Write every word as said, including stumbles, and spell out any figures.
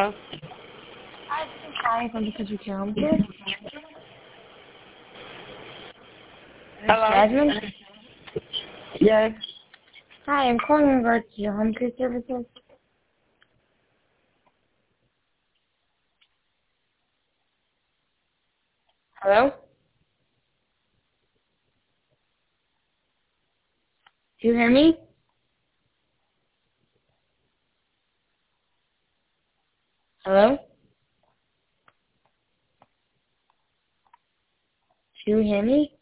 Hello? Hi, this is Hi from the Country Care Care. Hello? Jasmine? Yes. Hi, I'm calling in regards to your home care services. Hello? Do you hear me? Hello? Do you hear me?